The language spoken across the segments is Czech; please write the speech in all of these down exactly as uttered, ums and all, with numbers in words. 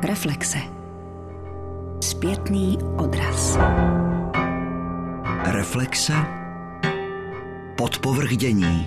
Reflexe. Zpětný odraz. Reflexe. Podpovrchdění.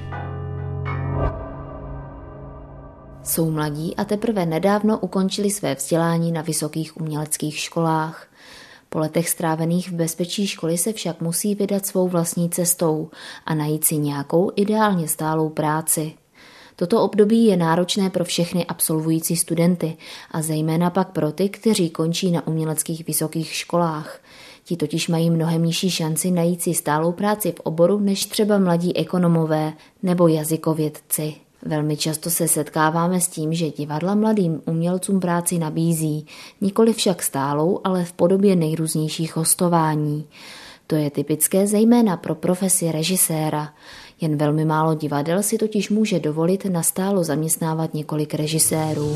Jsou mladí a teprve nedávno ukončili své vzdělání na vysokých uměleckých školách. Po letech strávených v bezpečí školy se však musí vydat svou vlastní cestou a najít si nějakou ideálně stálou práci. Toto období je náročné pro všechny absolvující studenty a zejména pak pro ty, kteří končí na uměleckých vysokých školách. Ti totiž mají mnohem nižší šanci najít si stálou práci v oboru než třeba mladí ekonomové nebo jazykovědci. Velmi často se setkáváme s tím, že divadla mladým umělcům práci nabízí, nikoli však stálou, ale v podobě nejrůznějších hostování. To je typické zejména pro profesi režiséra. Jen velmi málo divadel si totiž může dovolit nastálo zaměstnávat několik režisérů.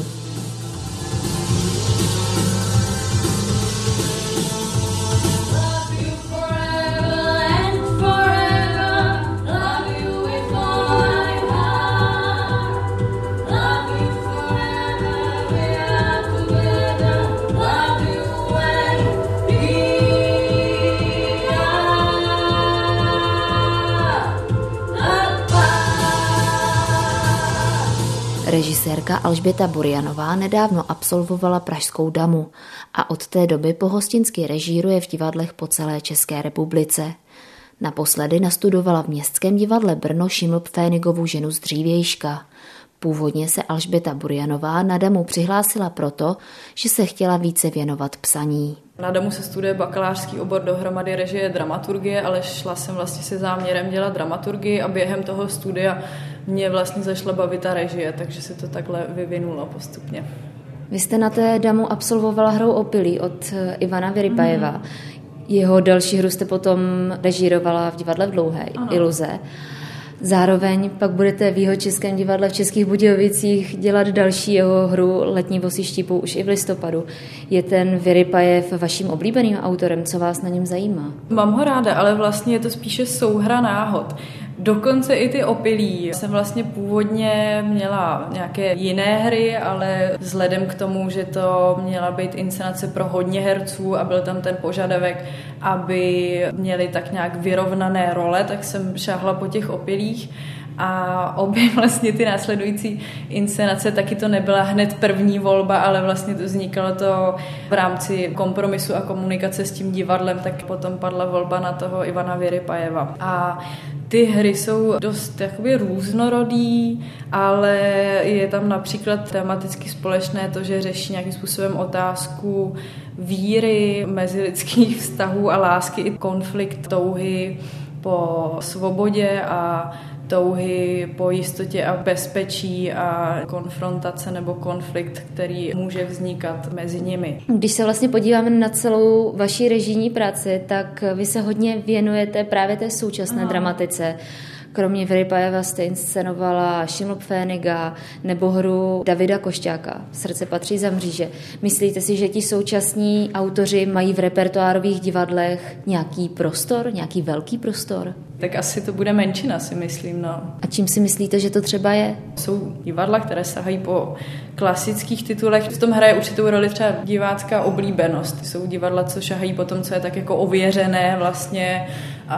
Režisérka Alžběta Burjanová nedávno absolvovala Pražskou damu a od té doby pohostinsky režíruje v divadlech po celé České republice. Naposledy nastudovala v Městském divadle Brno Šiml-Pfénigovu Ženu z Dřívějška. Původně se Alžběta Burjanová na damu přihlásila proto, že se chtěla více věnovat psaní. Na damu se studuje bakalářský obor dohromady režie dramaturgie, ale šla jsem vlastně se záměrem dělat dramaturgii a během toho studia mě vlastně zašla bavit ta režie, takže se to takhle vyvinulo postupně. Vy jste na té damu absolvovala Hrou opilí od Ivana Vyrypajeva. Mm. Jeho další hru jste potom režírovala v divadle v Dlouhé, ano. Iluze. Zároveň pak budete v Jihočeském divadle v Českých Budějovicích dělat další jeho hru Letní vozy štípou už i v listopadu. Je ten Vyrypajev vaším oblíbeným autorem? Co vás na něm zajímá? Mám ho ráda, ale vlastně je to spíše souhra náhod. Dokonce i ty opilí. Jsem vlastně původně měla nějaké jiné hry, ale vzhledem k tomu, že to měla být inscenace pro hodně herců a byl tam ten požadavek, aby měli tak nějak vyrovnané role, tak jsem šáhla po těch opilích. A obě vlastně ty následující inscenace, taky to nebyla hned první volba, ale vlastně to vznikalo to v rámci kompromisu a komunikace s tím divadlem, tak potom padla volba na toho Ivana Vyrypajeva. A ty hry jsou dost jakoby různorodý, ale je tam například tematicky společné to, že řeší nějakým způsobem otázku víry, mezilidských vztahů a lásky i konflikt, touhy po svobodě a touhy po jistotě a bezpečí a konfrontace nebo konflikt, který může vznikat mezi nimi. Když se vlastně podíváme na celou vaši režijní práci, tak vy se hodně věnujete právě té současné Aha. dramatice. Kromě Vyrypajeva jste inscenovala Šiml-Pféniga nebo hru Davida Košťáka Srdce patří za mříže. Myslíte si, že ti současní autoři mají v repertoárových divadlech nějaký prostor, nějaký velký prostor? Tak asi to bude menšina, si myslím. No. A čím si myslíte, že to třeba je? Jsou divadla, které sahají po klasických titulech. V tom hraje určitou roli třeba divácká oblíbenost. Jsou divadla, co šahají po tom, co je tak jako ověřené vlastně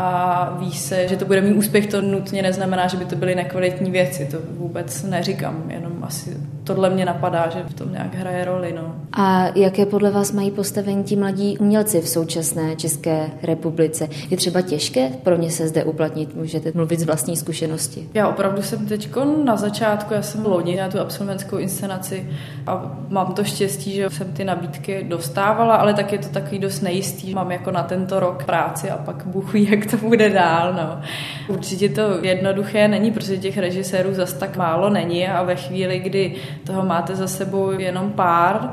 a ví se, že to bude mít úspěch, to nutně neznamená, že by to byly nekvalitní věci. To vůbec neříkám, jenom asi tohle mě napadá, že v tom nějak hraje roli. No. A jaké podle vás mají postavení ti mladí umělci v současné České republice? Je třeba těžké pro ně se zde uplatnit? Můžete mluvit z vlastní zkušenosti? Já opravdu jsem teďko na začátku, já jsem loni na tu absolventskou inscenaci a mám to štěstí, že jsem ty nabídky dostávala, ale tak je to takový dost nejistý. Mám jako na tento rok práci a pak Bůh ví, jak to bude dál. No. Určitě to jednoduché není, protože těch režisérů zas tak málo není a ve chvíli, kdy toho máte za sebou jenom pár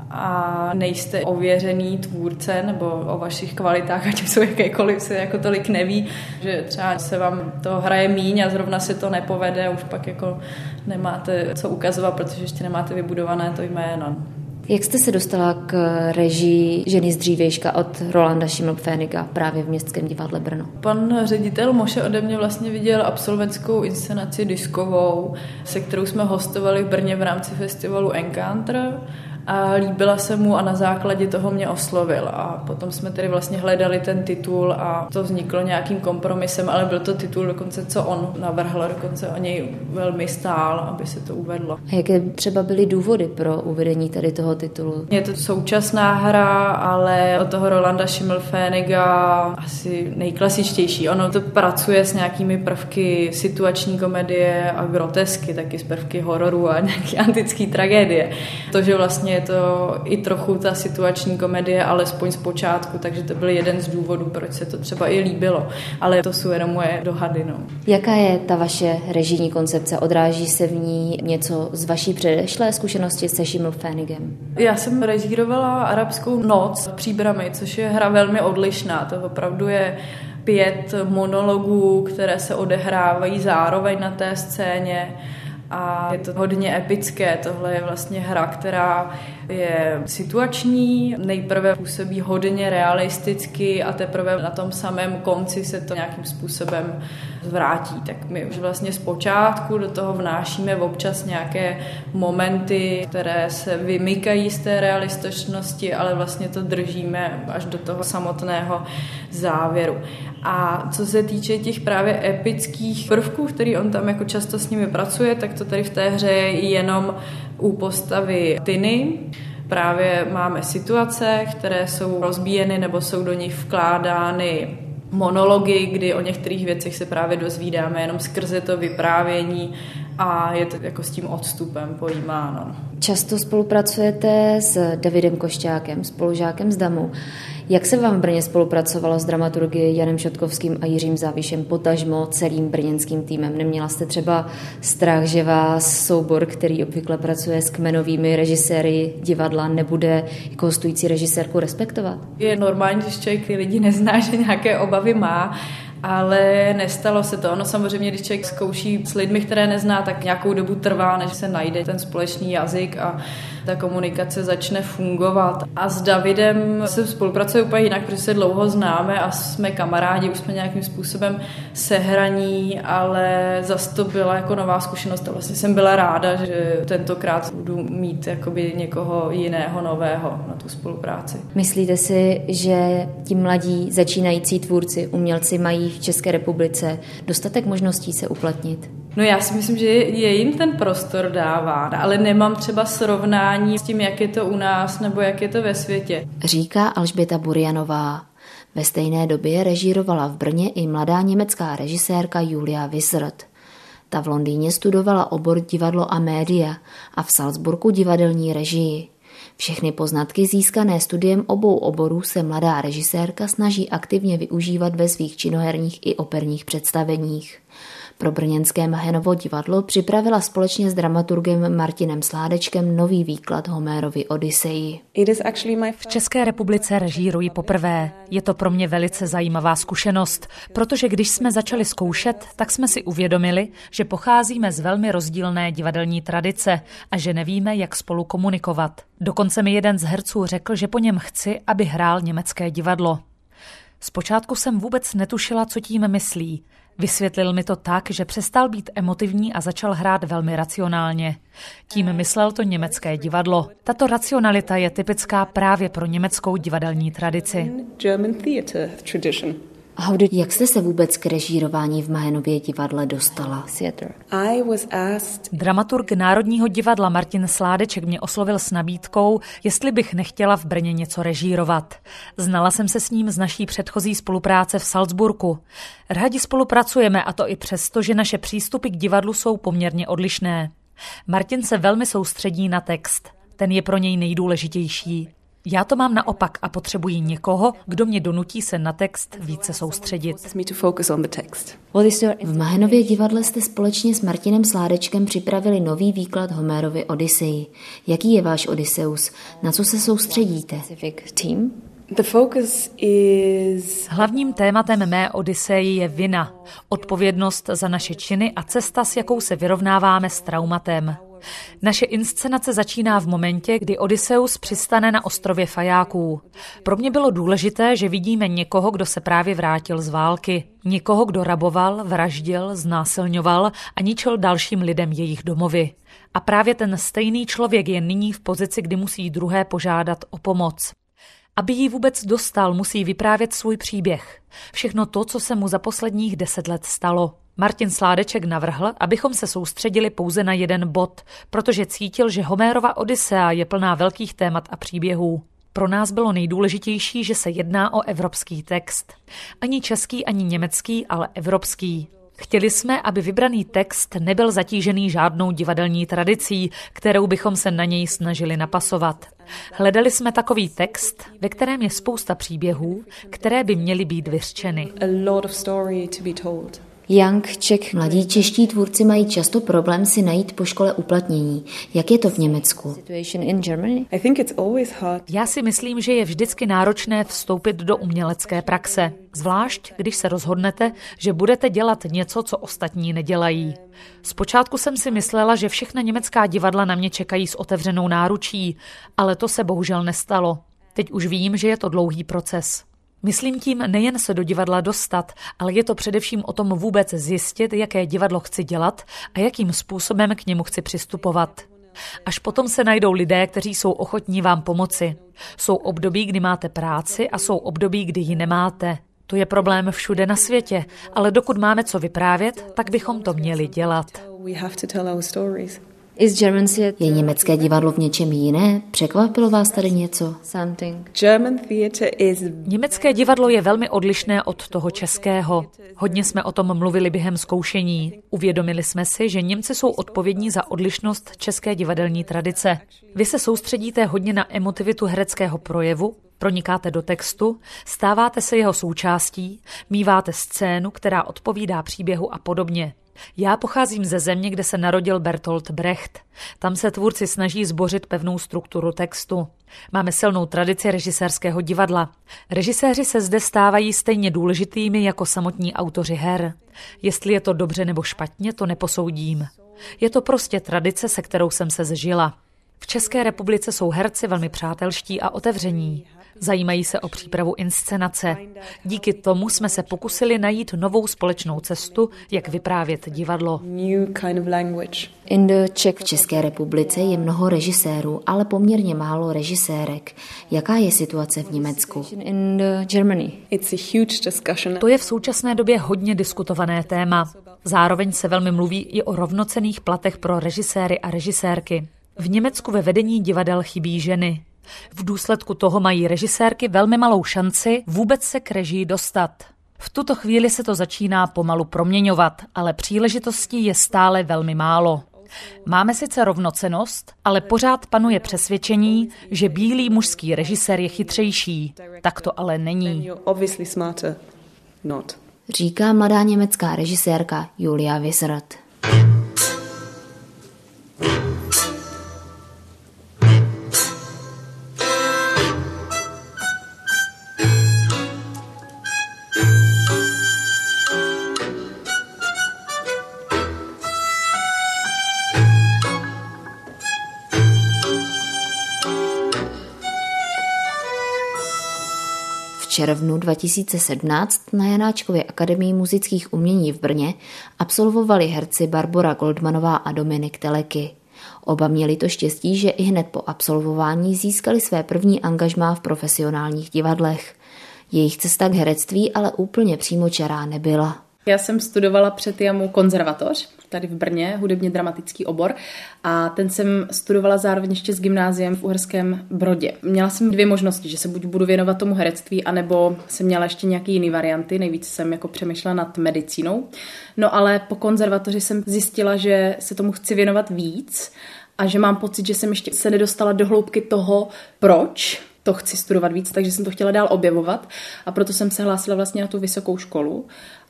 a nejste ověřený tvůrce nebo o vašich kvalitách, ať jsou jakékoliv, se jako tolik neví, že třeba se vám to hraje míň a zrovna se to nepovede a už pak jako nemáte co ukazovat, protože ještě nemáte vybudované to jméno. Jak jste se dostala k režii Ženy z Dřívějška od Rolanda Šiml-Pféniga právě v Městském divadle Brno? Pan ředitel Moše ode mě vlastně viděl absolventskou inscenaci diskovou, se kterou jsme hostovali v Brně v rámci festivalu Encounter a líbila se mu a na základě toho mě oslovil. A potom jsme tedy vlastně hledali ten titul a to vzniklo nějakým kompromisem, ale byl to titul dokonce, co on navrhl, dokonce o něj velmi stál, aby se to uvedlo. A jaké třeba byly důvody pro uvedení tady toho titulu? Je to současná hra, ale od toho Rolanda Schimmelfenniga asi nejklasičtější. Ono to pracuje s nějakými prvky situační komedie a grotesky, taky s prvky hororu a nějaký antický tragédie. To, že vlastně je to i trochu ta situační komedie, alespoň z počátku, takže to byl jeden z důvodů, proč se to třeba i líbilo. Ale to jsou jenom moje dohady. No. Jaká je ta vaše režijní koncepce? Odráží se v ní něco z vaší předešlé zkušenosti se Schimmelfennigem? Já jsem režírovala Arabskou noc v Příbrami, což je hra velmi odlišná. To opravdu je pět monologů, které se odehrávají zároveň na té scéně. A je to hodně epické. Tohle je vlastně hra, která je situační, nejprve působí hodně realisticky a teprve na tom samém konci se to nějakým způsobem zvrátí. Tak my už vlastně zpočátku do toho vnášíme občas nějaké momenty, které se vymykají z té realističnosti, ale vlastně to držíme až do toho samotného závěru. A co se týče těch právě epických prvků, který on tam jako často s nimi pracuje, tak to tady v té hře je jenom u postavy Tiny. Právě máme situace, které jsou rozbíjeny nebo jsou do nich vkládány monology, kdy o některých věcech se právě dozvídáme jenom skrze to vyprávění a je to jako s tím odstupem pojímáno. Často spolupracujete s Davidem Košťákem, spolužákem z DAMu. Jak se vám v Brně spolupracovalo s dramaturgy Janem Šotkovským a Jiřím Závišem, potažmo celým brněnským týmem? Neměla jste třeba strach, že vás soubor, který obvykle pracuje s kmenovými režiséry divadla, nebude jako hostující režisérku respektovat? Je normální, když člověk ty lidi nezná, že nějaké obavy má, ale nestalo se to. Ono samozřejmě, když člověk zkouší s lidmi, které nezná, tak nějakou dobu trvá, než se najde ten společný jazyk a ta komunikace začne fungovat. A s Davidem se spolupracuje úplně jinak, protože se dlouho známe a jsme kamarádi, už jsme nějakým způsobem sehraní, ale zase to byla jako nová zkušenost a vlastně jsem byla ráda, že tentokrát budu mít jakoby někoho jiného, nového na tu spolupráci. Myslíte si, že ti mladí začínající tvůrci, umělci mají v České republice dostatek možností se uplatnit? No já si myslím, že je jim ten prostor dáván, ale nemám třeba srovnání s tím, jak je to u nás nebo jak je to ve světě. Říká Alžběta Burjanová. Ve stejné době režírovala v Brně i mladá německá režisérka Julia Wissert. Ta v Londýně studovala obor divadlo a média a v Salzburgu divadelní režii. Všechny poznatky získané studiem obou oborů se mladá režisérka snaží aktivně využívat ve svých činoherních i operních představeních. Pro brněnské Mahenovo divadlo připravila společně s dramaturgem Martinem Sládečkem nový výklad Homérovy Odyseji. V České republice režíruji poprvé. Je to pro mě velice zajímavá zkušenost, protože když jsme začali zkoušet, tak jsme si uvědomili, že pocházíme z velmi rozdílné divadelní tradice a že nevíme, jak spolu komunikovat. Dokonce mi jeden z herců řekl, že po něm chci, aby hrál německé divadlo. Zpočátku jsem vůbec netušila, co tím myslí. Vysvětlil mi to tak, že přestal být emotivní a začal hrát velmi racionálně. Tím myslel to německé divadlo. Tato racionalita je typická právě pro německou divadelní tradici. Jak jste se vůbec k režírování v Mahenově divadle dostala? Dramaturg Národního divadla Martin Sládeček mě oslovil s nabídkou, jestli bych nechtěla v Brně něco režírovat. Znala jsem se s ním z naší předchozí spolupráce v Salzburgu. Rádi spolupracujeme, a to i přesto, že naše přístupy k divadlu jsou poměrně odlišné. Martin se velmi soustředí na text. Ten je pro něj nejdůležitější. Já to mám naopak a potřebuji někoho, kdo mě donutí se na text více soustředit. V Mahenově divadle jste společně s Martinem Sládečkem připravili nový výklad Homérovy Odyseji. Jaký je váš Odysseus? Na co se soustředíte? Hlavním tématem mé Odyseji je vina, odpovědnost za naše činy a cesta, s jakou se vyrovnáváme s traumatem. Naše inscenace začíná v momentě, kdy Odysseus přistane na ostrově Fajáků. Pro mě bylo důležité, že vidíme někoho, kdo se právě vrátil z války. Někoho, kdo raboval, vraždil, znásilňoval a ničil dalším lidem jejich domovy. A právě ten stejný člověk je nyní v pozici, kdy musí druhé požádat o pomoc. Aby ji vůbec dostal, musí vyprávět svůj příběh. Všechno to, co se mu za posledních deset let stalo. Martin Sládeček navrhl, abychom se soustředili pouze na jeden bod, protože cítil, že Homérova Odysea je plná velkých témat a příběhů. Pro nás bylo nejdůležitější, že se jedná o evropský text. Ani český, ani německý, ale evropský. Chtěli jsme, aby vybraný text nebyl zatížený žádnou divadelní tradicí, kterou bychom se na něj snažili napasovat. Hledali jsme takový text, ve kterém je spousta příběhů, které by měly být vyřčeny. Young Czech, mladí čeští tvůrci mají často problém si najít po škole uplatnění. Jak je to v Německu? Já si myslím, že je vždycky náročné vstoupit do umělecké praxe. Zvlášť, když se rozhodnete, že budete dělat něco, co ostatní nedělají. Zpočátku jsem si myslela, že všechna německá divadla na mě čekají s otevřenou náručí, ale to se bohužel nestalo. Teď už vím, že je to dlouhý proces. Myslím tím nejen se do divadla dostat, ale je to především o tom vůbec zjistit, jaké divadlo chci dělat a jakým způsobem k němu chci přistupovat. Až potom se najdou lidé, kteří jsou ochotní vám pomoci. Jsou období, kdy máte práci a jsou období, kdy ji nemáte. To je problém všude na světě, ale dokud máme co vyprávět, tak bychom to měli dělat. Je německé divadlo v něčem jiné? Překvapilo vás tady něco? Německé divadlo je velmi odlišné od toho českého. Hodně jsme o tom mluvili během zkoušení. Uvědomili jsme si, že Němci jsou odpovědní za odlišnost české divadelní tradice. Vy se soustředíte hodně na emotivitu hereckého projevu, pronikáte do textu, stáváte se jeho součástí, míváte scénu, která odpovídá příběhu a podobně. Já pocházím ze země, kde se narodil Bertolt Brecht. Tam se tvůrci snaží zbořit pevnou strukturu textu. Máme silnou tradici režisérského divadla. Režiséři se zde stávají stejně důležitými jako samotní autoři her. Jestli je to dobře nebo špatně, to neposoudím. Je to prostě tradice, se kterou jsem se zžila. V České republice jsou herci velmi přátelští a otevření. Zajímají se o přípravu inscenace. Díky tomu jsme se pokusili najít novou společnou cestu, jak vyprávět divadlo. V České republice je mnoho režisérů, ale poměrně málo režisérek. Jaká je situace v Německu? To je v současné době hodně diskutované téma. Zároveň se velmi mluví i o rovnocenných platech pro režiséry a režisérky. V Německu ve vedení divadel chybí ženy. V důsledku toho mají režisérky velmi malou šanci vůbec se k režii dostat. V tuto chvíli se to začíná pomalu proměňovat, ale příležitostí je stále velmi málo. Máme sice rovnocennost, ale pořád panuje přesvědčení, že bílý mužský režisér je chytřejší. Tak to ale není. Říká mladá německá režisérka Julia Wissert. V červnu dva tisíce sedmnáct na Janáčkově akademii muzických umění v Brně absolvovali herci Barbora Goldmanová a Dominik Teleky. Oba měli to štěstí, že i hned po absolvování získali své první angažmá v profesionálních divadlech. Jejich cesta k herectví ale úplně přímočará nebyla. Já jsem studovala před Jamu konzervatoř, tady v Brně, hudebně dramatický obor, a ten jsem studovala zároveň ještě s gymnáziem v Uherském Brodě. Měla jsem dvě možnosti, že se buď budu věnovat tomu herectví, anebo jsem měla ještě nějaké jiné varianty, nejvíc jsem jako přemýšlela nad medicínou. No ale po konzervatoři jsem zjistila, že se tomu chci věnovat víc a že mám pocit, že jsem ještě se nedostala do hloubky toho, proč to chci studovat víc, takže jsem to chtěla dál objevovat a proto jsem se hlásila vlastně na tu vysokou školu.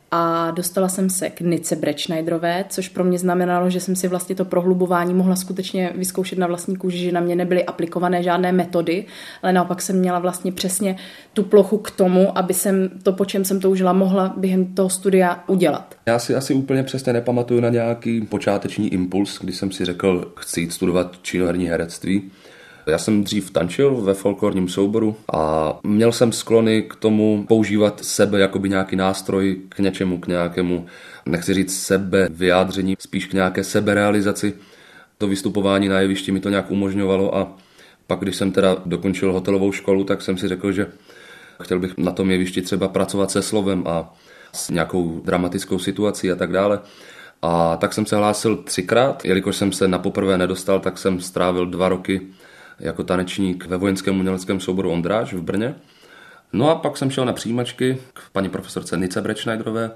a dostala jsem se k Nice Bretschneiderové, což pro mě znamenalo, že jsem si vlastně to prohlubování mohla skutečně vyzkoušet na vlastní kůži, že na mě nebyly aplikované žádné metody, ale naopak jsem měla vlastně přesně tu plochu k tomu, aby jsem to, po čem jsem toužila, mohla během toho studia udělat. Já si asi úplně přesně nepamatuju na nějaký počáteční impuls, kdy jsem si řekl, chci jít studovat činoherní herectví. Já jsem dřív tančil ve folklorním souboru a měl jsem sklony k tomu používat sebe jakoby nějaký nástroj k něčemu, k nějakému, nechci říct sebe vyjádření, spíš k nějaké seberealizaci. To vystupování na jevišti mi to nějak umožňovalo a pak, když jsem teda dokončil hotelovou školu, tak jsem si řekl, že chtěl bych na tom jevišti třeba pracovat se slovem a s nějakou dramatickou situací a tak dále. A tak jsem se hlásil třikrát, jelikož jsem se na poprvé nedostal, tak jsem strávil dva roky jako tanečník ve vojenském uměleckém souboru Ondráž v Brně. No a pak jsem šel na přijímačky k paní profesorce Nice Bretschneiderové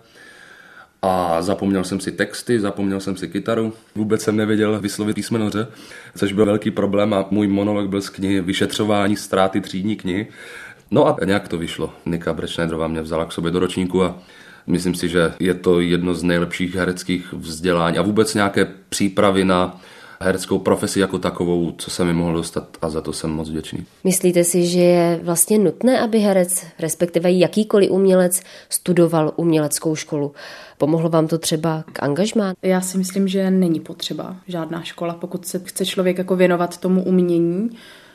a zapomněl jsem si texty, zapomněl jsem si kytaru. Vůbec jsem nevěděl vyslovit písmeno Ř, což byl velký problém a můj monolog byl z knihy Vyšetřování ztráty třídní knihy. No a nějak to vyšlo. Nika Bretschneiderová mě vzala k sobě do ročníku a myslím si, že je to jedno z nejlepších hereckých vzdělání a vůbec nějaké přípravy na hereckou profesi jako takovou, co se mi mohlo dostat a za to jsem moc vděčný. Myslíte si, že je vlastně nutné, aby herec, respektive jakýkoliv umělec, studoval uměleckou školu? Pomohlo vám to třeba k angažmá? Já si myslím, že není potřeba žádná škola, pokud se chce člověk jako věnovat tomu umění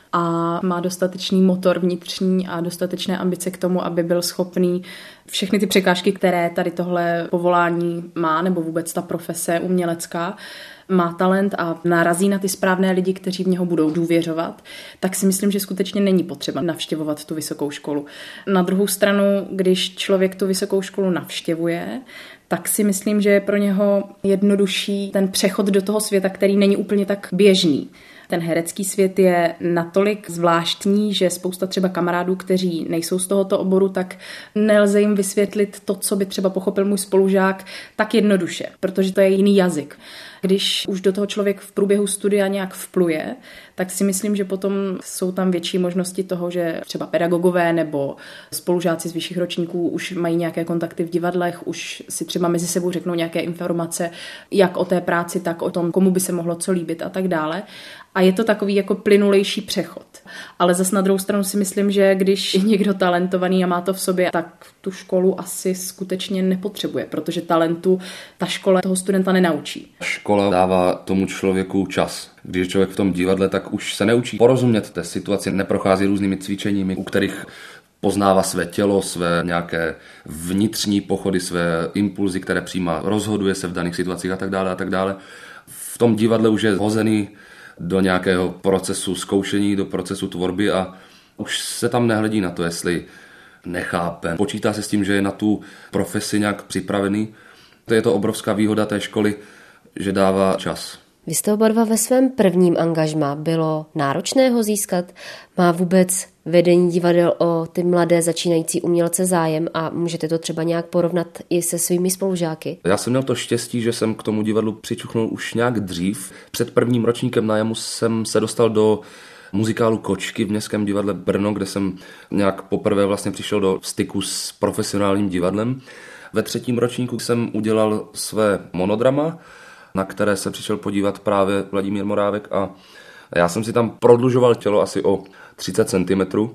a má dostatečný motor vnitřní a dostatečné ambice k tomu, aby byl schopný všechny ty překážky, které tady tohle povolání má, nebo vůbec ta profese umělecká, má talent a narazí na ty správné lidi, kteří v něho budou důvěřovat, tak si myslím, že skutečně není potřeba navštěvovat tu vysokou školu. Na druhou stranu, když člověk tu vysokou školu navštěvuje, tak si myslím, že je pro něho jednodušší ten přechod do toho světa, který není úplně tak běžný. Ten herecký svět je natolik zvláštní, že spousta třeba kamarádů, kteří nejsou z tohoto oboru, tak nelze jim vysvětlit to, co by třeba pochopil můj spolužák, tak jednoduše, protože to je jiný jazyk. Když už do toho člověk v průběhu studia nějak vpluje, tak si myslím, že potom jsou tam větší možnosti toho, že třeba pedagogové nebo spolužáci z vyšších ročníků už mají nějaké kontakty v divadlech, už si třeba mezi sebou řeknou nějaké informace, jak o té práci, tak o tom, komu by se mohlo co líbit a tak dále. A je to takový jako plynulejší přechod. Ale zas na druhou stranu si myslím, že když je někdo talentovaný a má to v sobě, tak tu školu asi skutečně nepotřebuje, protože talentu ta škola toho studenta nenaučí. Škola dává tomu člověku čas. Když je člověk v tom divadle, tak už se neučí porozumět té situaci, neprochází různými cvičeními, u kterých poznává své tělo, své nějaké vnitřní pochody, své impulzy, které přijímá, rozhoduje se v daných situacích a tak dále a tak dále. V tom divadle už je hozený do nějakého procesu zkoušení, do procesu tvorby a už se tam nehledí na to, jestli nechápe. Počítá se s tím, že je na tu profesi nějak připravený. To je to obrovská výhoda té školy, že dává čas. Vy jste oba dva ve svém prvním angažmá. Bylo náročné ho získat? Má vůbec vedení divadel o ty mladé začínající umělce zájem a můžete to třeba nějak porovnat i se svými spolužáky? Já jsem měl to štěstí, že jsem k tomu divadlu přičuchnul už nějak dřív. Před prvním ročníkem nájmu jsem se dostal do muzikálu Kočky v Městském divadle Brno, kde jsem nějak poprvé vlastně přišel do styku s profesionálním divadlem. Ve třetím ročníku jsem udělal své monodrama, na které se přišel podívat právě Vladimír Morávek a já jsem si tam prodlužoval tělo asi o třicet centimetrů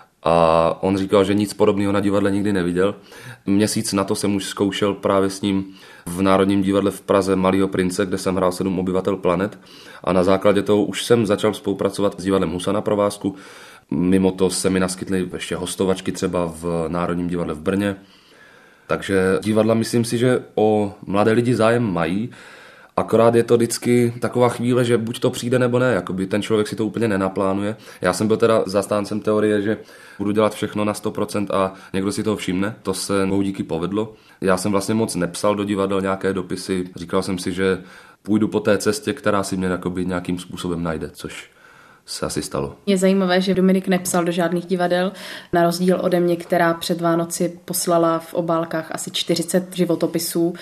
a on říkal, že nic podobného na divadle nikdy neviděl. Měsíc na to jsem už zkoušel právě s ním v Národním divadle v Praze Malýho prince, kde jsem hrál sedm obyvatel planet a na základě toho už jsem začal spolupracovat s divadlem Husa na provázku. Mimo to se mi naskytly ještě hostovačky třeba v Národním divadle v Brně. Takže divadla myslím si, že o mladé lidi zájem mají. Akorát je to vždycky taková chvíle, že buď to přijde nebo ne, jakoby ten člověk si to úplně nenaplánuje. Já jsem byl teda zastáncem teorie, že budu dělat všechno na sto procent a někdo si toho všimne. To se mou díky povedlo. Já jsem vlastně moc nepsal do divadel nějaké dopisy. Říkal jsem si, že půjdu po té cestě, která si mě jakoby nějakým způsobem najde, což se asi stalo. Je zajímavé, že Dominik nepsal do žádných divadel, na rozdíl ode mě, která před Vánoci poslala v obálkách asi čtyřicet životopisů.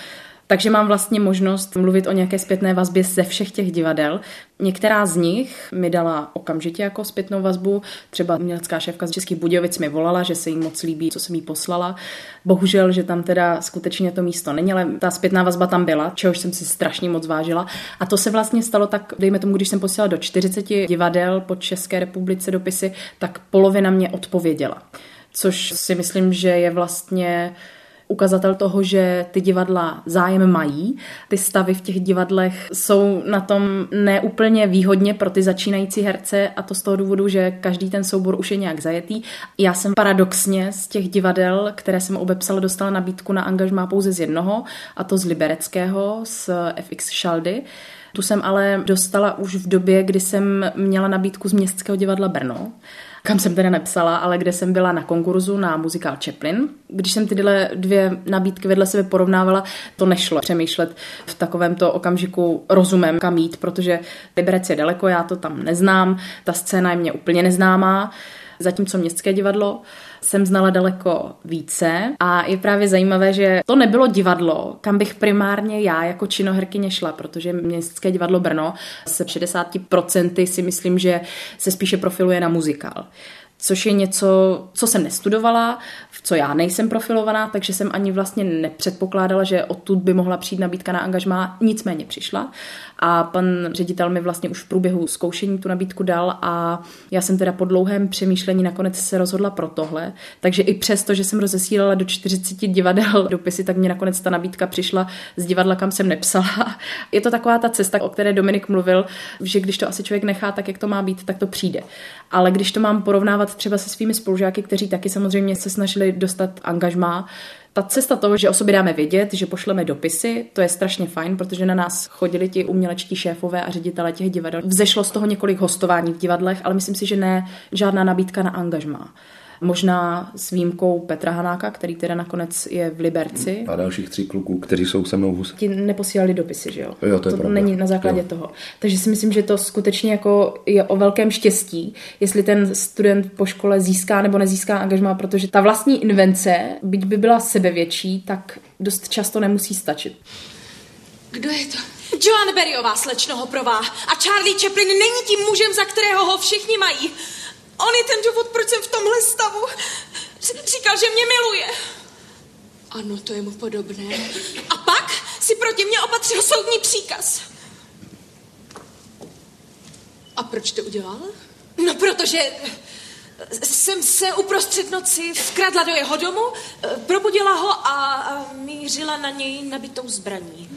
Takže mám vlastně možnost mluvit o nějaké zpětné vazbě ze všech těch divadel. Některá z nich mi dala okamžitě jako zpětnou vazbu. Třeba umělecká šéfka z Českých Budějovic mi volala, že se jí moc líbí, co jsem jí poslala. Bohužel, že tam teda skutečně to místo není, ale ta zpětná vazba tam byla, čehož jsem si strašně moc vážila. A to se vlastně stalo tak, dejme tomu, když jsem posílala do čtyřiceti divadel po České republice dopisy, tak polovina mě odpověděla. Což si myslím, že je vlastně ukazatel toho, že ty divadla zájem mají. Ty stavy v těch divadlech jsou na tom neúplně výhodně pro ty začínající herce a to z toho důvodu, že každý ten soubor už je nějak zajetý. Já jsem paradoxně z těch divadel, které jsem obepsala, dostala nabídku na angažmá pouze z jednoho, a to z Libereckého, z F X Šaldy. Tu jsem ale dostala už v době, kdy jsem měla nabídku z Městského divadla Brno, kam jsem teda nepsala, ale kde jsem byla na konkurzu na muzikál Chaplin. Když jsem tyhle dvě nabídky vedle sebe porovnávala, to nešlo přemýšlet v takovémto okamžiku rozumem, kam jít, protože Liberec je daleko, já to tam neznám, ta scéna je mě úplně neznámá, zatímco Městské divadlo jsem znala daleko více a je právě zajímavé, že to nebylo divadlo, kam bych primárně já jako činoherkyně šla, protože Městské divadlo Brno se šedesát procent si myslím, že se spíše profiluje na muzikál. Což je něco, co jsem nestudovala, v co já nejsem profilovaná, takže jsem ani vlastně nepředpokládala, že odtud by mohla přijít nabídka na angažmá, nicméně přišla. A pan ředitel mi vlastně už v průběhu zkoušení tu nabídku dal a já jsem teda po dlouhém přemýšlení nakonec se rozhodla pro tohle. Takže i přesto, že jsem rozesílala do čtyřiceti divadel dopisy, tak mě nakonec ta nabídka přišla z divadla, kam jsem nepsala. Je to taková ta cesta, o které Dominik mluvil, že když to asi člověk nechá tak, jak to má být, tak to přijde. Ale když to mám porovnávat třeba se svými spolužáky, kteří taky samozřejmě se snažili dostat angažmá, ta cesta toho, že o sobě dáme vědět, že pošleme dopisy, to je strašně fajn, protože na nás chodili ti umělečtí šéfové a ředitelé těch divadel. Vzešlo z toho několik hostování v divadlech, ale myslím si, že ne žádná nabídka na angažmá. Možná s výjimkou Petra Hanáka, který teda nakonec je v Liberci. A dalších tří kluků, kteří jsou se mnou v Huse. Ti neposílali dopisy, že jo? Jo, to je to pravda. Není na základě jo. toho. Takže si myslím, že to skutečně jako je o velkém štěstí, jestli ten student po škole získá nebo nezíská angažmá, protože ta vlastní invence, byť by byla sebevětší, tak dost často nemusí stačit. Kdo je to? Joanne Berryová, slečno Hoprová. A Charlie Chaplin není tím mužem, za kterého ho všichni mají. On je ten důvod, proč jsem v tomhle stavu. Říkal, že mě miluje. Ano, to je mu podobné. A pak si proti mě opatřil soudní příkaz. A proč to udělal? No, protože jsem se uprostřed noci vkradla do jeho domu, probudila ho a mířila na něj nabitou zbraní.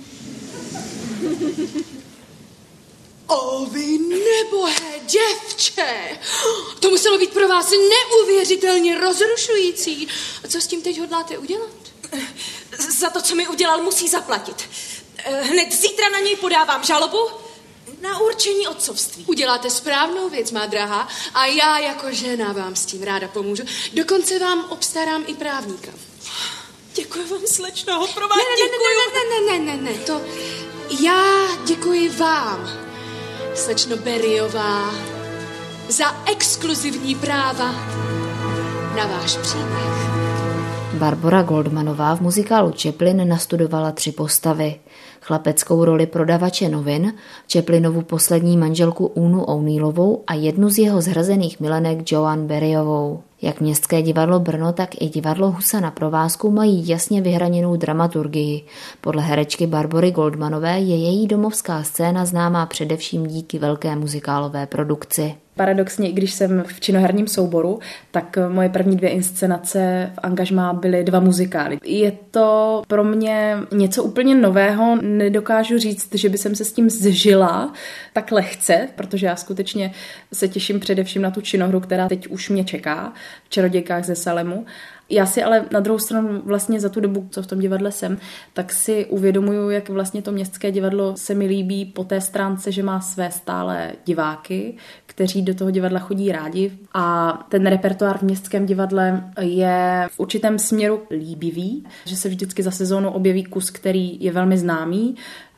O, vy nebohé děvče! To muselo být pro vás neuvěřitelně rozrušující. A co s tím teď hodláte udělat? Za to, co mi udělal, musí zaplatit. Hned zítra na něj podávám žalobu na určení otcovství. Uděláte správnou věc, má drahá, a já jako žena vám s tím ráda pomůžu. Dokonce vám obstarám i právníka. Děkuji vám, slečno Hoprová, ne, ne, děkuji. Ne, ne, ne, ne, ne, ne, to já děkuji vám, slečno Berryová, za exkluzivní práva na váš příběh. Barbora Goldmanová v muzikálu Chaplin nastudovala tři postavy. Chlapeckou roli prodavače novin, Chaplinovu poslední manželku Unu O'Neillovou a jednu z jeho zhrazených milenek Joanne Berryovou. Jak Městské divadlo Brno, tak i divadlo Husa na provázku mají jasně vyhraněnou dramaturgii. Podle herečky Barbory Goldmanové je její domovská scéna známá především díky velké muzikálové produkci. Paradoxně, i když jsem v činoherním souboru, tak moje první dvě inscenace v angažmá byly dva muzikály. Je to pro mě něco úplně nového, nedokážu říct, že by jsem se s tím zžila tak lehce, protože já skutečně se těším především na tu činohru, která teď už mě čeká v Čarodějkách ze Salemu. Já si ale na druhou stranu vlastně za tu dobu, co v tom divadle jsem, tak si uvědomuju, jak vlastně to Městské divadlo se mi líbí po té stránce, že má své stálé diváky, kteří do toho divadla chodí rádi a ten repertoár v Městském divadle je v určitém směru líbivý, že se vždycky za sezónu objeví kus, který je velmi známý,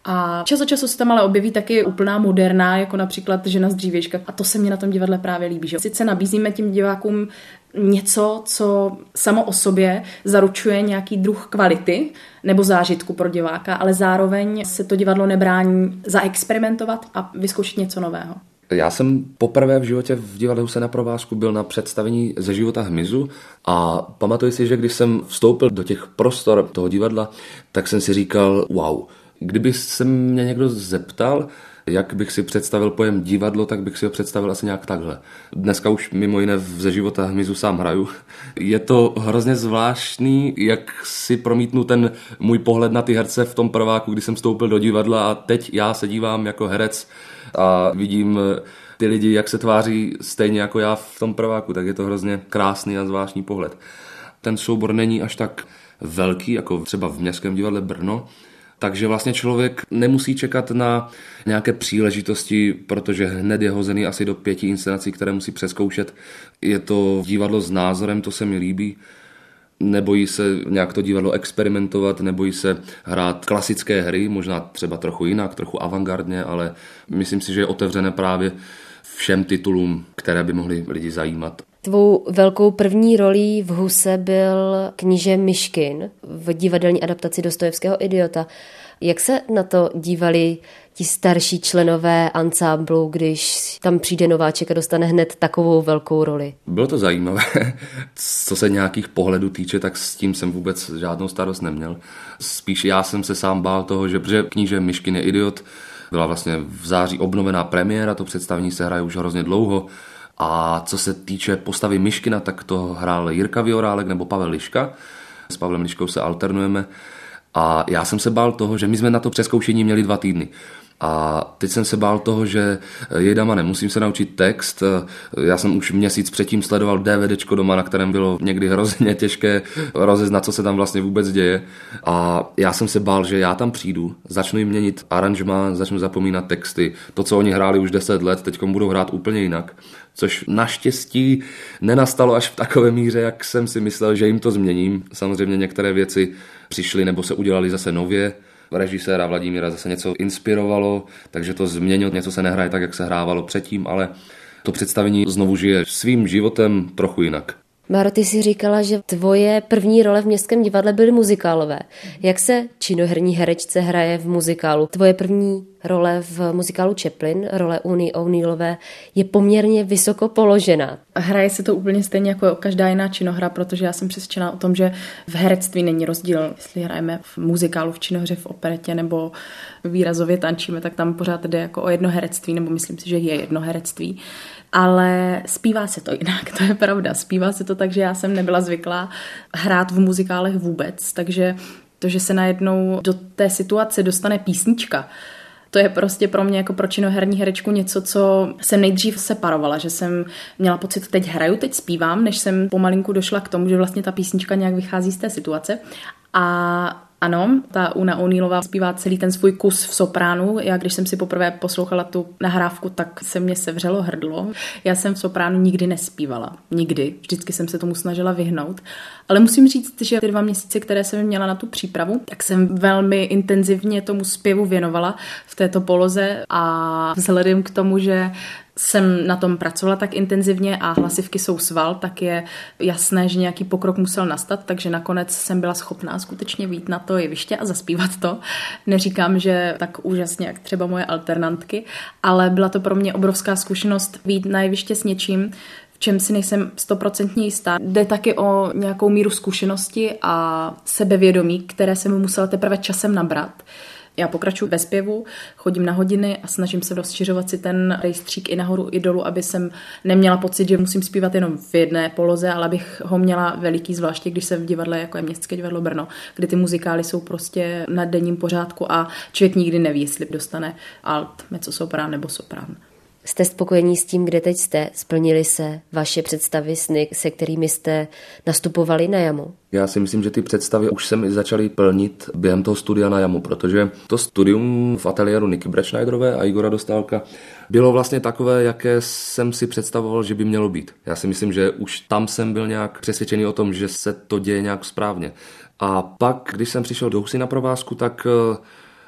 A čas od času se tam ale objeví taky úplná moderná, jako například Žena z dřívějška. A to se mně na tom divadle právě líbí. Že? Sice nabízíme tím divákům něco, co samo o sobě zaručuje nějaký druh kvality nebo zážitku pro diváka, ale zároveň se to divadlo nebrání zaexperimentovat a vyzkoušet něco nového. Já jsem poprvé v životě v divadle Huse na provázku byl na představení Ze života hmyzu a pamatuji si, že když jsem vstoupil do těch prostor toho divadla, tak jsem si říkal, wow, kdyby se mě někdo zeptal, jak bych si představil pojem divadlo, tak bych si ho představil asi nějak takhle. Dneska už mimo jiné v Ze života hmyzu sám hraju. Je to hrozně zvláštní, jak si promítnu ten můj pohled na ty herce v tom prváku, kdy jsem vstoupil do divadla a teď já se dívám jako herec a vidím ty lidi, jak se tváří stejně jako já v tom prváku, tak je to hrozně krásný a zvláštní pohled. Ten soubor není až tak velký, jako třeba v Městském divadle Brno, takže vlastně člověk nemusí čekat na nějaké příležitosti, protože hned je hozený asi do pěti inscenací, které musí přezkoušet. Je to divadlo s názorem, to se mi líbí. Nebojí se nějak to divadlo experimentovat, nebojí se hrát klasické hry, možná třeba trochu jinak, trochu avantgardně, ale myslím si, že je otevřené právě všem titulům, které by mohly lidi zajímat. Tvou velkou první rolí v Huse byl kníže Myškin v divadelní adaptaci Dostojevského Idiota. Jak se na to dívali ti starší členové ansámblu, když tam přijde nováček a dostane hned takovou velkou roli? Bylo to zajímavé. Co se nějakých pohledů týče, tak s tím jsem vůbec žádnou starost neměl. Spíš já jsem se sám bál toho, že protože kníže Myškin je idiot, byla vlastně v září obnovená premiéra, to představení se hraje už hrozně dlouho. A co se týče postavy Myškina, tak to hrál Jirka Viorálek nebo Pavel Liška. S Pavlem Liškou se alternujeme. A já jsem se bál toho, že my jsme na to přezkoušení měli dva týdny. A teď jsem se bál toho, že jejdama nemusím se naučit text. Já jsem už měsíc předtím sledoval DVDčko doma, na kterém bylo někdy hrozně těžké rozeznat, co se tam vlastně vůbec děje. A já jsem se bál, že já tam přijdu, začnu jim měnit aranžma, začnu zapomínat texty. To, co oni hráli už deset let, teď budou hrát úplně jinak. Což naštěstí nenastalo až v takové míře, jak jsem si myslel, že jim to změním. Samozřejmě některé věci přišly nebo se udělali zase nově. Režiséra Vladimíra zase něco inspirovalo, takže to změnil, něco se nehraje tak, jak se hrávalo předtím, ale to představení znovu žije svým životem trochu jinak. Máro, ty jsi říkala, že tvoje první role v Městském divadle byly muzikálové. Jak se činoherní herečce hraje v muzikálu? Tvoje první role v muzikálu Chaplin, role Uny O'Neillové, je poměrně vysoko položená. Hraje se to úplně stejně jako každá jiná činohra, protože já jsem přesvědčená o tom, že v herectví není rozdíl. Jestli hrajeme v muzikálu, v činohře, v operetě nebo výrazově tančíme, tak tam pořád jde jako o jedno herectví, nebo myslím si, že je jedno herectví. Ale zpívá se to jinak, to je pravda. Zpívá se to tak, že já jsem nebyla zvyklá hrát v muzikálech vůbec, takže to, že se najednou do té situace dostane písnička, to je prostě pro mě jako pro činoherní herečku něco, co jsem nejdřív separovala, že jsem měla pocit, teď hraju, teď zpívám, než jsem pomalinku došla k tomu, že vlastně ta písnička nějak vychází z té situace. A ano, ta Una O'Neillová zpívá celý ten svůj kus v sopránu. Já když jsem si poprvé poslouchala tu nahrávku, tak se mě sevřelo hrdlo. Já jsem v sopránu nikdy nespívala. Nikdy. Vždycky jsem se tomu snažila vyhnout. Ale musím říct, že ty dva měsíce, které jsem měla na tu přípravu, tak jsem velmi intenzivně tomu zpěvu věnovala v této poloze a vzhledem k tomu, že jsem na tom pracovala tak intenzivně a hlasivky jsou sval, tak je jasné, že nějaký pokrok musel nastat, takže nakonec jsem byla schopná skutečně vyjít na to jeviště a zaspívat to. Neříkám, že tak úžasně, jak třeba moje alternantky, ale byla to pro mě obrovská zkušenost vyjít na jeviště s něčím, v čem si nejsem stoprocentně jistá. Jde taky o nějakou míru zkušenosti a sebevědomí, které jsem musela teprve časem nabrat. Já pokračuji ve zpěvu, chodím na hodiny a snažím se rozšiřovat si ten rejstřík i nahoru i dolů, aby jsem neměla pocit, že musím zpívat jenom v jedné poloze, ale abych ho měla veliký, zvláště když jsem v divadle, jako je Městské divadlo Brno, kde ty muzikály jsou prostě na denním pořádku a člověk nikdy neví, jestli dostane alt, mezzosoprán nebo soprán. Jste spokojení s tím, kde teď jste? Splnily se vaše představy, sny, se kterými jste nastupovali na jamu? Já si myslím, že ty představy už se mi začaly plnit během toho studia na jamu, protože to studium v ateliéru Niky Bretschneiderové a Igora Dostálka bylo vlastně takové, jaké jsem si představoval, že by mělo být. Já si myslím, že už tam jsem byl nějak přesvědčený o tom, že se to děje nějak správně. A pak, když jsem přišel do Husy na provázku, tak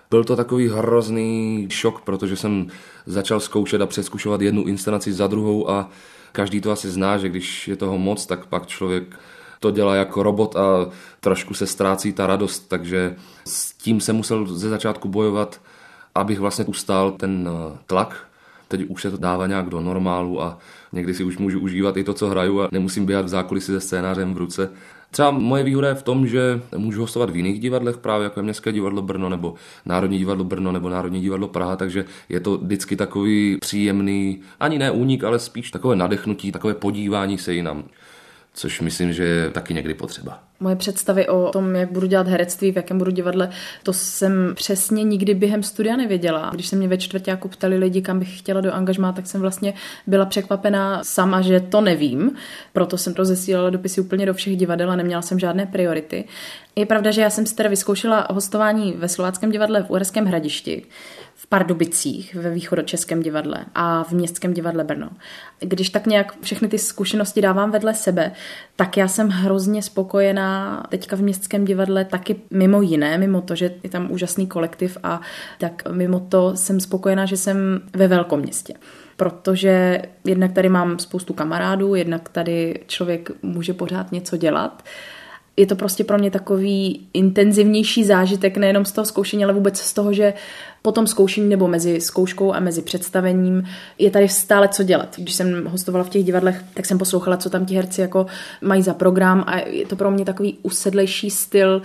Byl to takový hrozný šok, protože jsem začal zkoušet a přezkušovat jednu inscenaci za druhou a každý to asi zná, že když je toho moc, tak pak člověk to dělá jako robot a trošku se ztrácí ta radost, takže s tím jsem musel ze začátku bojovat, abych vlastně ustál ten tlak. Teď už se to dává nějak do normálu a někdy si už můžu užívat i to, co hraju a nemusím běhat v zákulisí se scénářem v ruce. Třeba moje výhoda je v tom, že můžu hostovat v jiných divadlech, právě jako je Městské divadlo Brno nebo Národní divadlo Brno nebo Národní divadlo Praha, takže je to vždycky takový příjemný, ani ne únik, ale spíš takové nadechnutí, takové podívání se jinam, což myslím, že je taky někdy potřeba. Moje představy o tom, jak budu dělat herectví, v jakém budu divadle, to jsem přesně nikdy během studia nevěděla. Když se mě ve čtvrťáku ptali lidi, kam bych chtěla do angažmá, tak jsem vlastně byla překvapená sama, že to nevím. Proto jsem to zesílala dopisy úplně do všech divadel a neměla jsem žádné priority. Je pravda, že já jsem si teda vyzkoušela hostování ve Slováckém divadle v Uherském Hradišti, v Pardubicích ve Východočeském divadle a v Městském divadle Brno. Když tak nějak všechny ty zkušenosti dávám vedle sebe, tak já jsem hrozně spokojená teďka v Městském divadle taky mimo jiné, mimo to, že je tam úžasný kolektiv a tak mimo to jsem spokojená, že jsem ve velkoměstě. Protože jednak tady mám spoustu kamarádů, jednak tady člověk může pořád něco dělat. Je to prostě pro mě takový intenzivnější zážitek, nejenom z toho zkoušení, ale vůbec z toho, že po tom zkoušení nebo mezi zkouškou a mezi představením je tady stále co dělat. Když jsem hostovala v těch divadlech, tak jsem poslouchala, co tam ti herci jako mají za program a je to pro mě takový usedlejší styl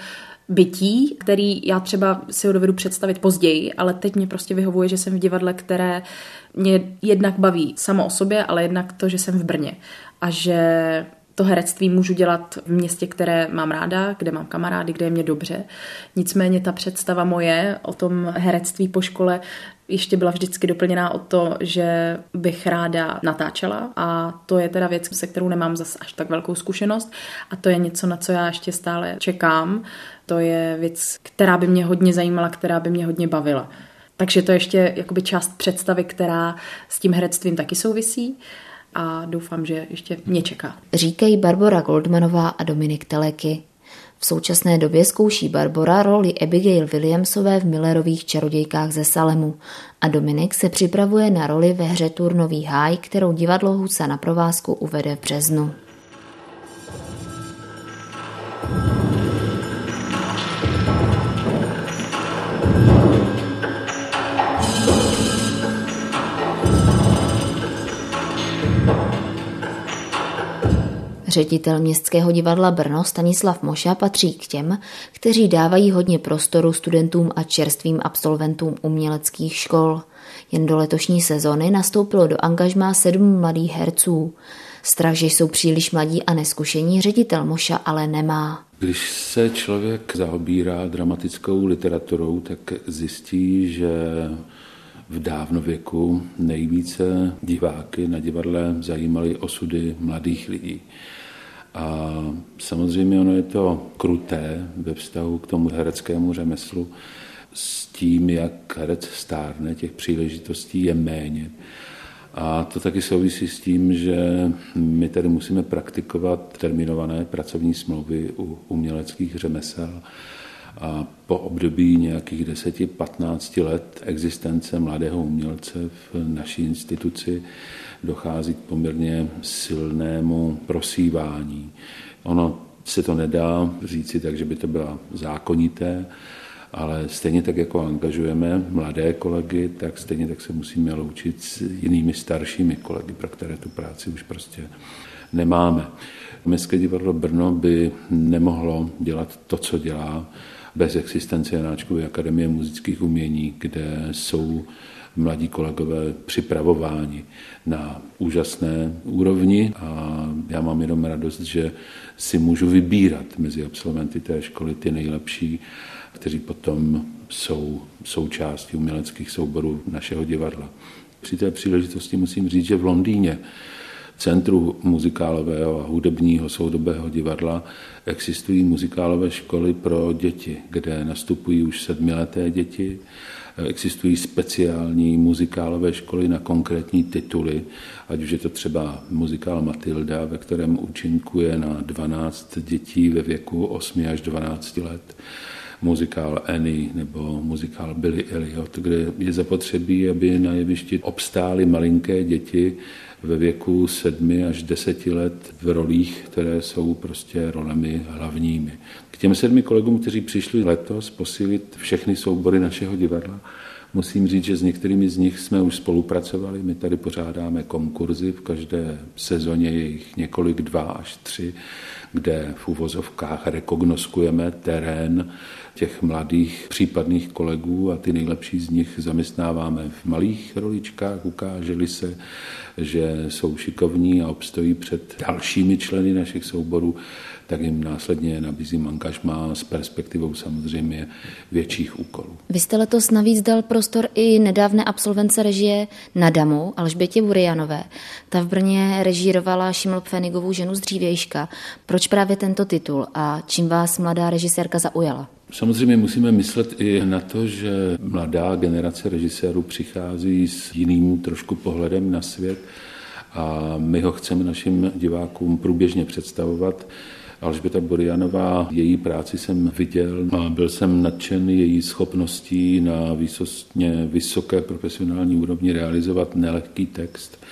bytí, který já třeba si ho dovedu představit později, ale teď mě prostě vyhovuje, že jsem v divadle, které mě jednak baví samo o sobě, ale jednak to, že jsem v Brně a že to herectví můžu dělat v městě, které mám ráda, kde mám kamarády, kde je mě dobře. Nicméně ta představa moje o tom herectví po škole ještě byla vždycky doplněná o to, že bych ráda natáčela a to je teda věc, se kterou nemám zas až tak velkou zkušenost a to je něco, na co já ještě stále čekám. To je věc, která by mě hodně zajímala, která by mě hodně bavila. Takže to je ještě jakoby část představy, která s tím herectvím taky souvisí. A doufám, že ještě mě čeká. Říkají Barbora Goldmanová a Dominik Teleky. V současné době zkouší Barbora roli Abigail Williamsové v Millerových čarodějkách ze Salemu a Dominik se připravuje na roli ve hře Turnový háj, kterou divadlo Husa na provázku uvede v březnu. Ředitel Městského divadla Brno Stanislav Moša patří k těm, kteří dávají hodně prostoru studentům a čerstvým absolventům uměleckých škol. Jen do letošní sezony nastoupilo do angažmá sedm mladých herců. Strach, že jsou příliš mladí a neskušení, ředitel Moša ale nemá. Když se člověk zaobírá dramatickou literaturou, tak zjistí, že v dávnověku nejvíce diváky na divadle zajímaly osudy mladých lidí. A samozřejmě ono je to kruté ve vztahu k tomu hereckému řemeslu s tím, jak herec stárne, těch příležitostí je méně. A to taky souvisí s tím, že my tady musíme praktikovat termínované pracovní smlouvy u uměleckých řemesel. A po období nějakých deseti patnácti let existence mladého umělce v naší instituci dochází k poměrně silnému prosívání. Ono se to nedá říci tak, že by to bylo zákonité, ale stejně tak, jako angažujeme mladé kolegy, tak stejně tak se musíme loučit s jinými staršími kolegy, pro které tu práci už prostě nemáme. Městské divadlo Brno by nemohlo dělat to, co dělá, bez existence Janáčkovy akademie muzických umění, kde jsou mladí kolegové připravováni na úžasné úrovni a já mám jenom radost, že si můžu vybírat mezi absolventy té školy ty nejlepší, kteří potom jsou součástí uměleckých souborů našeho divadla. Při té příležitosti musím říct, že v Londýně Centru muzikálového a hudebního soudobého divadla existují muzikálové školy pro děti, kde nastupují už sedmileté děti. Existují speciální muzikálové školy na konkrétní tituly, ať už je to třeba muzikál Matilda, ve kterém účinkuje na dvanáct dětí ve věku osmi až dvanácti let. muzikál Annie nebo muzikál Billy Elliot, kde je zapotřebí, aby na jevišti obstály malinké děti ve věku sedmi až deseti let v rolích, které jsou prostě rolemi hlavními. K těm sedmi kolegům, kteří přišli letos posílit všechny soubory našeho divadla, musím říct, že s některými z nich jsme už spolupracovali. My tady pořádáme konkurzy, v každé sezóně je jich několik, dva až tři, kde v uvozovkách rekognoskujeme terén těch mladých případných kolegů a ty nejlepší z nich zaměstnáváme v malých roličkách, ukáželi se, že jsou šikovní a obstojí před dalšími členy našich souborů, tak jim následně nabízím angažmá s perspektivou samozřejmě větších úkolů. Vy jste letos navíc dal prostor i nedávné absolvence režie Nadamu, Alžbětě Burianové. Ta v Brně režírovala Šiml Pfenigovou Ženu z dřívějška. Proč právě tento titul a čím vás mladá režisérka zaujala? Samozřejmě musíme myslet i na to, že mladá generace režisérů přichází s jiným trošku pohledem na svět a my ho chceme našim divákům průběžně představovat. Alžběta Burianová, její práci jsem viděl a byl jsem nadšen její schopností na výsostně vysoké profesionální úrovni realizovat nelehký text.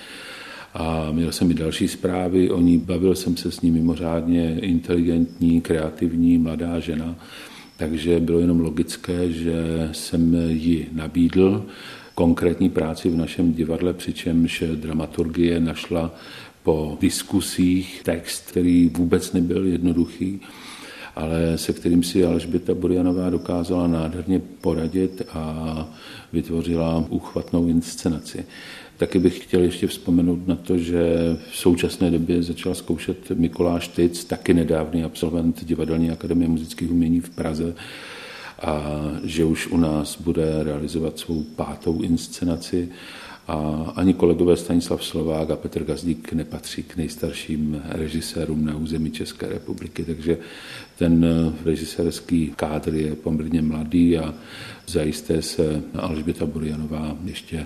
A měl jsem i další zprávy o ní, bavil jsem se s ní, mimořádně inteligentní, kreativní mladá žena, takže bylo jenom logické, že jsem ji nabídl konkrétní práci v našem divadle, přičemž dramaturgie našla po diskusích text, který vůbec nebyl jednoduchý, ale se kterým si Alžběta Burianová dokázala nádherně poradit a vytvořila úchvatnou inscenaci. Taky bych chtěl ještě vzpomenout na to, že v současné době začal zkoušet Mikuláš Tyc, taky nedávný absolvent Divadelní akademie muzických umění v Praze, a že už u nás bude realizovat svou pátou inscenaci. A ani kolegové Stanislav Slovák a Petr Gazdík nepatří k nejstarším režisérům na území České republiky, takže ten režisérský kádr je poměrně mladý a zajisté se Alžběta Burianová ještě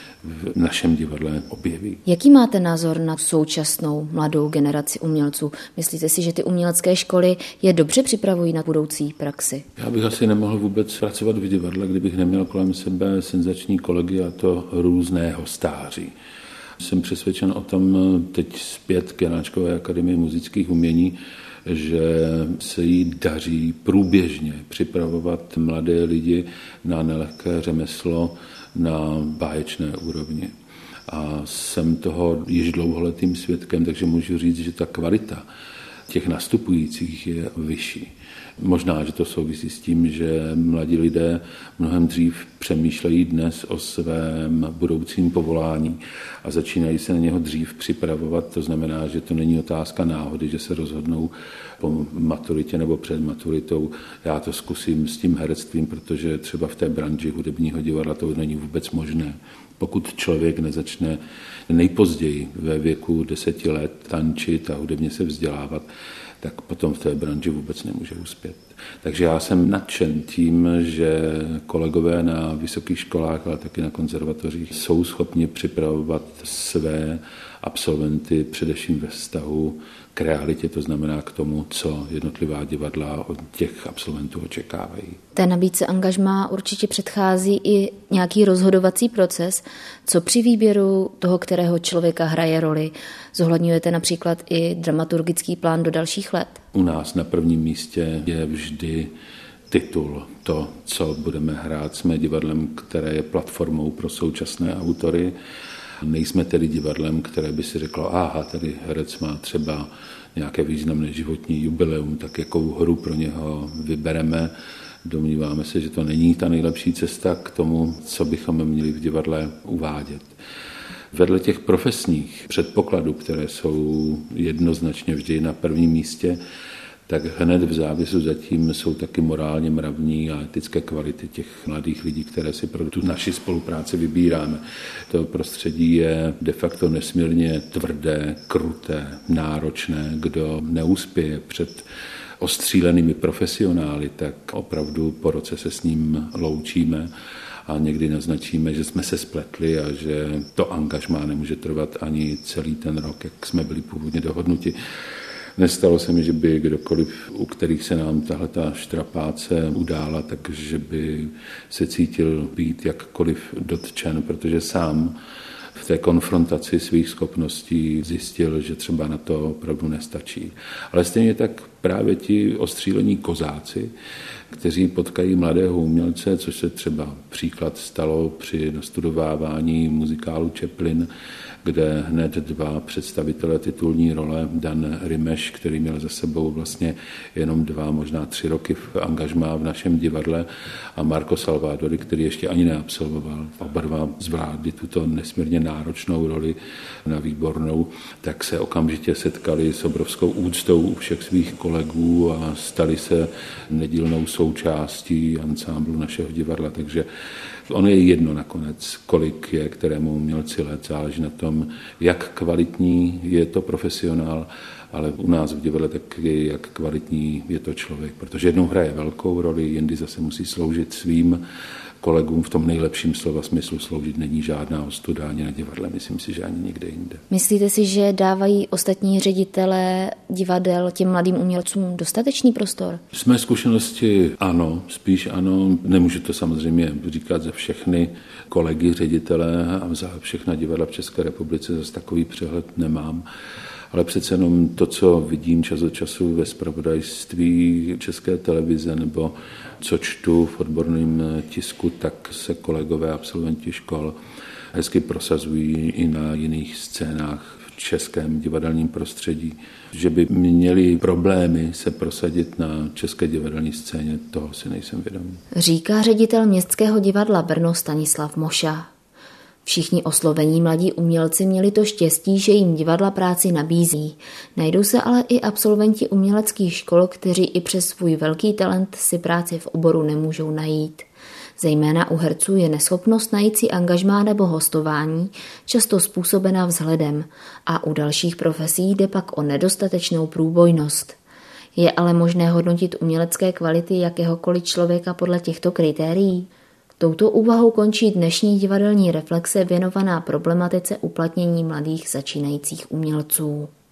v našem divadle objeví. Jaký máte názor na současnou mladou generaci umělců? Myslíte si, že ty umělecké školy je dobře připravují na budoucí praxi? Já bych asi nemohl vůbec pracovat v divadle, kdybych neměl kolem sebe senzační kolegy a to různého stáří. Jsem přesvědčen o tom teď zpět k Janáčkové akademii muzických umění, že se jí daří průběžně připravovat mladé lidi na nelehké řemeslo na báječné úrovni. A jsem toho již dlouholetým svědkem, takže můžu říct, že ta kvalita těch nastupujících je vyšší. Možná, že to souvisí s tím, že mladí lidé mnohem dřív přemýšlejí dnes o svém budoucím povolání a začínají se na něho dřív připravovat. To znamená, že to není otázka náhody, že se rozhodnou po maturitě nebo před maturitou. Já to zkusím s tím herectvím, protože třeba v té branži hudebního divadla to není vůbec možné. Pokud člověk nezačne nejpozději ve věku deseti let tančit a hudebně se vzdělávat, tak potom v té branži vůbec nemůže uspět. Takže já jsem nadšen tím, že kolegové na vysokých školách, ale taky na konzervatořích jsou schopni připravovat své absolventy především ve vztahu k realitě, to znamená k tomu, co jednotlivá divadla od těch absolventů očekávají. Té nabídce angažmá určitě předchází i nějaký rozhodovací proces, co při výběru toho, kterého člověka hraje roli. Zohledňujete například i dramaturgický plán do dalších let? U nás na prvním místě je vždy titul, to, co budeme hrát. Jsme divadlem, které je platformou pro současné autory. Nejsme tedy divadlem, které by si řeklo, aha, tady herec má třeba nějaké významné životní jubileum, tak jakou hru pro něho vybereme. Domníváme se, že to není ta nejlepší cesta k tomu, co bychom měli v divadle uvádět. Vedle těch profesních předpokladů, které jsou jednoznačně vždy na prvním místě, tak hned v závěsu zatím jsou taky morálně mravní a etické kvality těch mladých lidí, které si pro tu naši spolupráci vybíráme. To prostředí je de facto nesmírně tvrdé, kruté, náročné. Kdo neuspěje před ostřílenými profesionály, tak opravdu po roce se s ním loučíme a někdy naznačíme, že jsme se spletli a že to angažmá nemůže trvat ani celý ten rok, jak jsme byli původně dohodnuti. Nestalo se mi, že by kdokoliv, u kterých se nám tahle ta štrapáce udála, takže by se cítil být jakkoliv dotčen, protože sám v té konfrontaci svých schopností zjistil, že třeba na to opravdu nestačí. Ale stejně tak právě ti ostřílení kozáci, kteří potkají mladého umělce, což se třeba příklad stalo při nastudovávání muzikálu Chaplin, kde hned dva představitelé titulní role, Dan Rimeš, který měl za sebou vlastně jenom dva, možná tři roky v angažmá v našem divadle, a Marco Salvadori, který ještě ani neabsolvoval. Oba dva zvládli tuto nesmírně náročnou roli na výbornou, tak se okamžitě setkali s obrovskou úctou u všech svých kolegů a stali se nedílnou součástí ansámblu našeho divadla. Takže ono je jedno nakonec, kolik je kterému umělci let, záleží na tom, jak kvalitní je to profesionál, ale u nás v divadle taky, jak kvalitní je to člověk, protože jednou hraje velkou roli, jindy zase musí sloužit svým kolegům, v tom nejlepším slova smyslu sloužit není žádná ostuda ani na divadle, myslím si, že ani nikde jinde. Myslíte si, že dávají ostatní ředitelé divadel těm mladým umělcům dostatečný prostor? Z mé zkušenosti ano, spíš ano. Nemůžu to samozřejmě říkat za všechny kolegy ředitele a za všechna divadla v České republice, zase takový přehled nemám. Ale přece jenom to, co vidím čas od času ve zpravodajství České televize nebo co čtu v odborném tisku, tak se kolegové absolventi škol hezky prosazují i na jiných scénách v českém divadelním prostředí. Že by měli problémy se prosadit na české divadelní scéně, toho si nejsem vědomý. Říká ředitel Městského divadla Brno Stanislav Moša. Všichni oslovení mladí umělci měli to štěstí, že jim divadla práci nabízí. Najdou se ale i absolventi uměleckých škol, kteří i přes svůj velký talent si práci v oboru nemůžou najít. Zejména u herců je neschopnost najít si angažmá nebo hostování často způsobena vzhledem a u dalších profesí jde pak o nedostatečnou průbojnost. Je ale možné hodnotit umělecké kvality jakéhokoliv člověka podle těchto kritérií? Touto úvahou končí dnešní divadelní reflexe věnovaná problematice uplatnění mladých začínajících umělců.